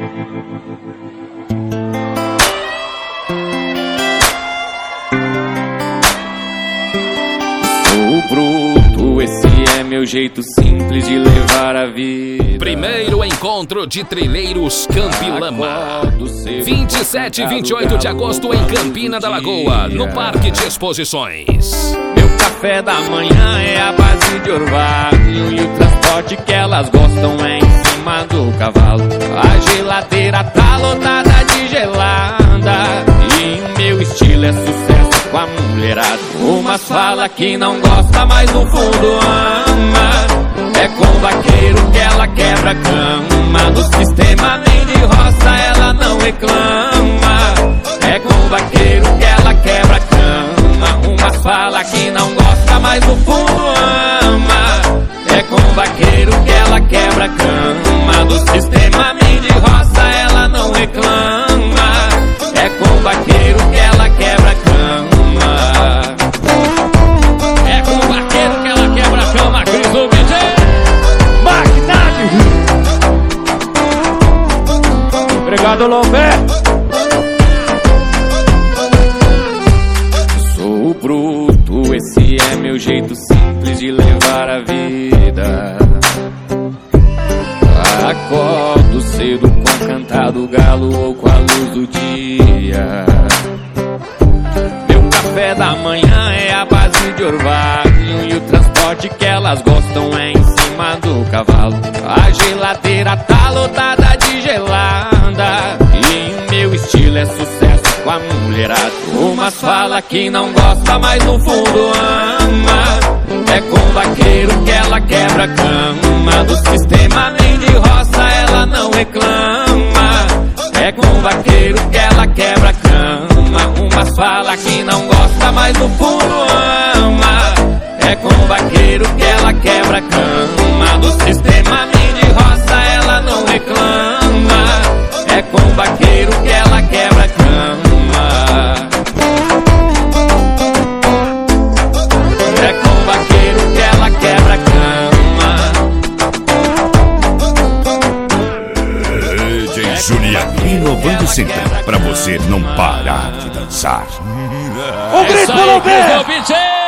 Sou bruto, esse é meu jeito simples de levar a vida. Primeiro encontro de trilheiros Campilama, 27 e 28 de agosto em Campina da Lagoa, no Parque de Exposições. Meu café da manhã é a base de orvalho, e o transporte que elas gostam é em cima do cavalo. A geladeira tá lotada de gelada, e o meu estilo é sucesso com a mulherada. Umas fala que não gosta, mas no fundo ama. É com o vaqueiro que ela quebra a cama, no sistema nem de roça ela não reclama. É com o vaqueiro que ela quebra a cama. Umas fala que não gosta, mas no fundo ama. É com o vaqueiro que ela quebra a cama, do sistema nem de roça ela não reclama. É com o vaqueiro que ela quebra a cama. É com o vaqueiro que ela quebra a cama, Cris do DJ Magnade. Obrigado, Lomé. Sou bruto, esse é meu jeito simples de levar a vida. Acordo cedo com o cantar do galo ou com a luz do dia. Meu café da manhã é a base de orvalho, e o transporte que elas gostam é em cima do cavalo. A geladeira tá lotada de gelada, e o meu estilo é sucesso com a mulherada. Umas fala que não gosta, mas no fundo ama. É com o vaqueiro que ela quebra a cama, do sistema nem de roça ela não reclama. É com o vaqueiro que ela quebra a cama. Umas fala que não gosta, mas no fundo ama. É com o vaqueiro que ela quebra a cama, do sistema nem de roça ela não reclama. É com o vaqueiro que ela quebra a cama. É com o vaqueiro que ela quebra a cama. DJ Juliano, inovando sempre, pra você não parar de dançar. Um grito pelo pé!